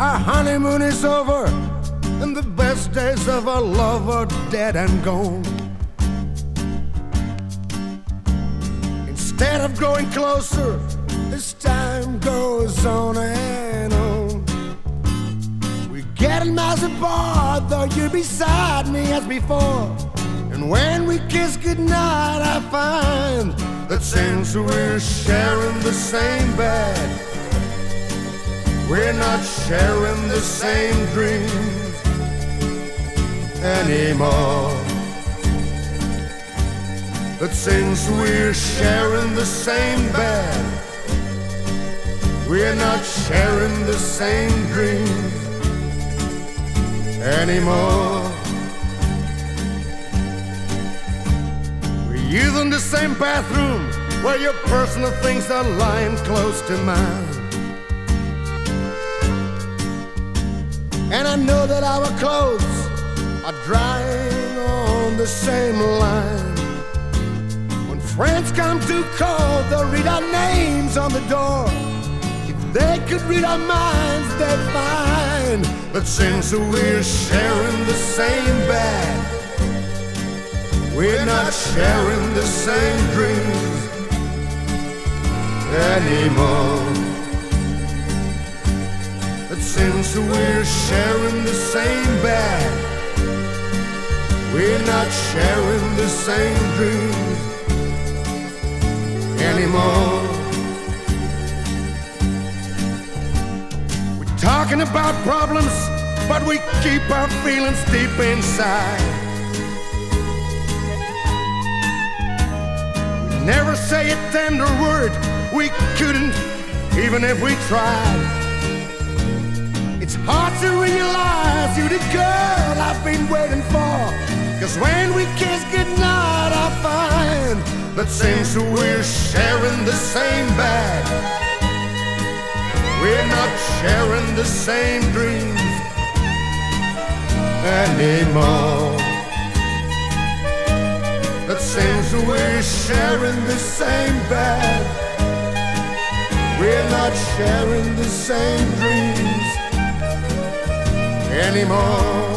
Our honeymoon is over, and the best days of our love are dead and gone. Instead of growing closer, as time goes on and on, we're getting miles apart, though you're beside me as before. And when we kiss goodnight, I find that since we're sharing the same bed, we're not sharing the same dreams anymore. That since we're sharing the same bed, we're not sharing the same dreams anymore. We're using the same bathroom where your personal things are lying close to mine. And I know that our clothes are drying on the same line. When friends come to call, they'll read our names on the door. If they could read our minds, they'd find that since we're sharing the same bed, we're not sharing the same dreams anymore. That since we're sharing the same bed, we're not sharing the same dreams anymore. We're talking about problems, but we keep our feelings deep inside. We never say a tender word, we couldn't, even if we tried. It's hard to realize you're the girl I've been waiting for. 'Cause when we kiss goodnight, I find that since we're sharing the same bed, we're not sharing the same dreams anymore. That since we're sharing the same bed, we're not sharing the same dreams anymore.